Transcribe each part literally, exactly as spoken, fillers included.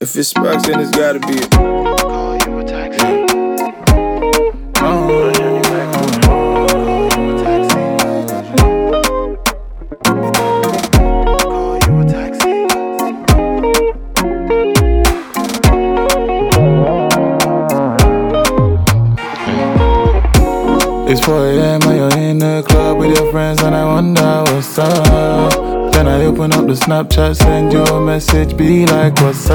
If it's Sparks, then it's gotta be it. Call you a taxi. Oh. It's four a.m. and you're in the club with your friends and I wonder what's up. Then I open up the Snapchat, send you a message, be like what's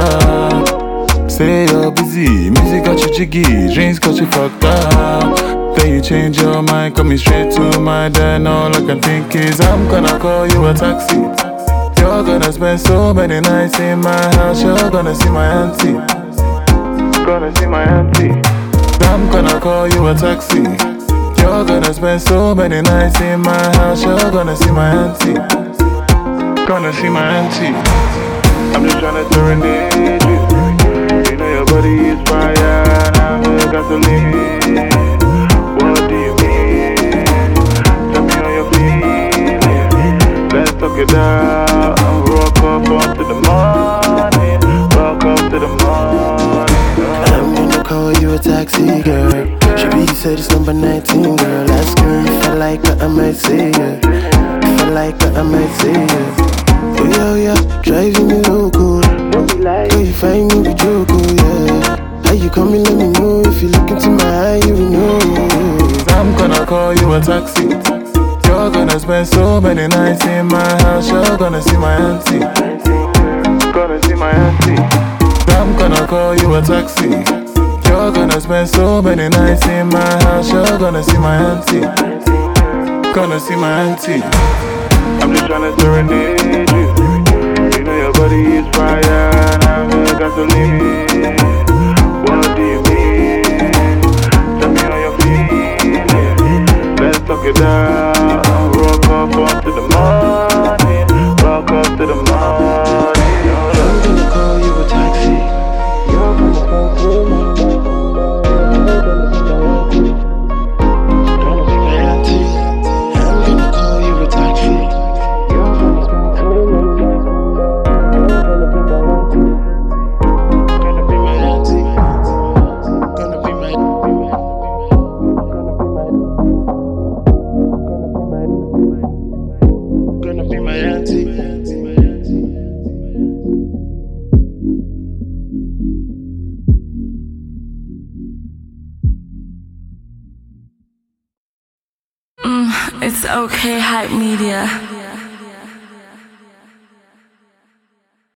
up. Say you're busy, music got you jiggy, drinks got you fucked up. Then you change your mind, coming straight to my den. All I can think is I'm gonna call you a taxi. You're gonna spend so many nights in my house, you're gonna see my auntie. Gonna see my auntie. I'm gonna call you a taxi. You're gonna spend so many nights in my house, you're gonna see my auntie. Gonna see my auntie. I'm just tryna serenade you. You know your body is fire, and I'm a gasoline. What do you mean? Tell me how you're feeling. Let's talk it out and rock up onto the morning. Rock up to the morning. I'm gonna call you a taxi, girl. She be said it's number nineteen, girl. Ask her if I like her, I might say yeah. If I like her, I might say yeah. Oh yeah, yeah, driving me loco. Girl, you find me with joke, oh yeah. How you coming, let me know. If you look into my eye, you will know. I'm gonna call you a taxi. You're gonna spend so many nights in my house, you're gonna see my auntie. Gonna see my auntie. I'm gonna call you a taxi. You're gonna spend so many nights in my house, you're gonna see my auntie. Gonna see my auntie. I'm just tryna serenade you. You know your body is fire, and I'm a gasoline. What do you mean? Tell me how you're feeling. Let's talk it out and rock up onto the morning. Rock up to the morning. I'm gonna call you a taxi. You're gonna come through my It's okay, Hype Media.